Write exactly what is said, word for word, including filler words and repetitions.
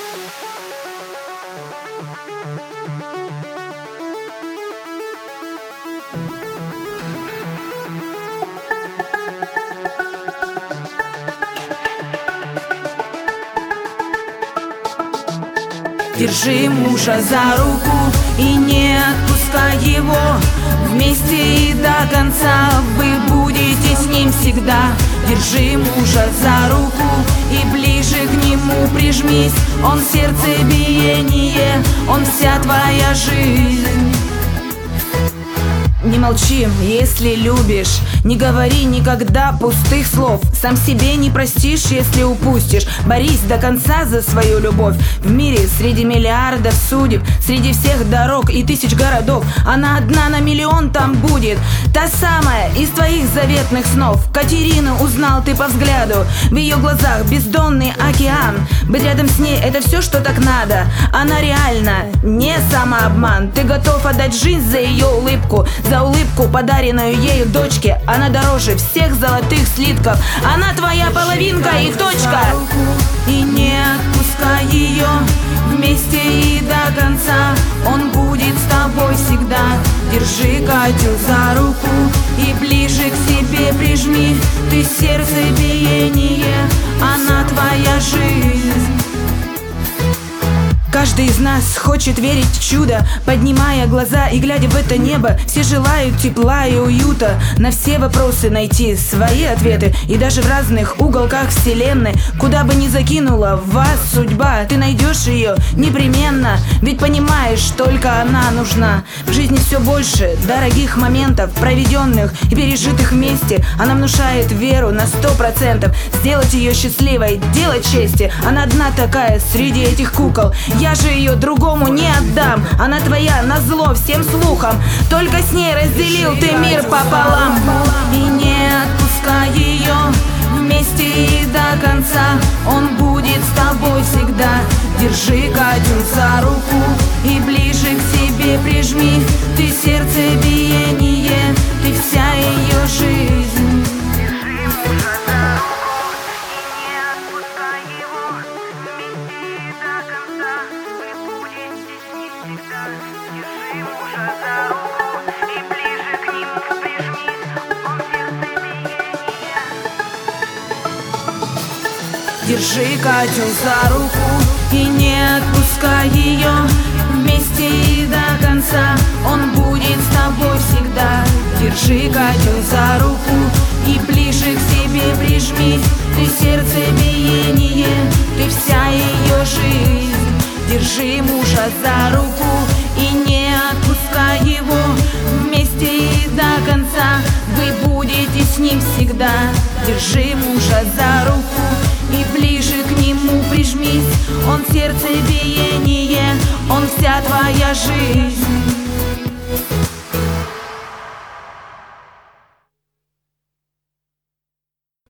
Держи мужа за руку и не отпускай его. Вместе и до конца вы будете с ним всегда. Держи мужа за руку и ближе к нему прижмись. Он сердцебиение, он вся твоя жизнь. Не молчи, если любишь, не говори никогда пустых слов. Сам себе не простишь, если упустишь. Борись до конца за свою любовь. В мире среди миллиардов судеб, среди всех дорог и тысяч городов, она одна на миллион там будет. Та самая из твоих заветных снов. Катерину узнал ты по взгляду. В ее глазах бездонный океан. Быть рядом с ней — это все, что так надо. Она реальна, не самообман. Ты готов отдать жизнь за ее улыбку, за улыбку, подаренную ею дочке. Она дороже всех золотых слитков. Она твоя половинка и точка. И не отпускай ее. Вместе и до конца он будет с тобой всегда. Держи Катю за руку и ближе к себе прижми. Ты сердцебиение, она твоя жизнь. Каждый из нас хочет верить в чудо, поднимая глаза и глядя в это небо. Все желают тепла и уюта, на все вопросы найти свои ответы. И даже в разных уголках вселенной, куда бы ни закинула вас судьба, ты найдешь ее непременно. Ведь понимаешь, только она нужна. В жизни все больше дорогих моментов, проведенных и пережитых вместе. Она внушает веру на сто процентов. Сделать ее счастливой, делать чести. Она одна такая среди этих кукол. Я же ее другому не отдам. Она твоя назло всем слухам. Только с ней разделил ты мир пополам. И не отпускай ее. Вместе и до конца он будет с тобой всегда. Держи Катю за руку и ближе к себе прижми. Ты сердцебиение, ты вся ее жизнь. Держи Катю за руку и не отпускай ее. Вместе и до конца он будет с тобой всегда. Держи Катю за руку и ближе к себе прижми. Ты сердцебиение, ты вся ее жизнь. Держи мужа за руку и не отпускай его. Вместе и до конца вы будете с ним всегда. Держи мужа за руку и ближе к нему прижмись. Он сердцебиение, он вся твоя жизнь.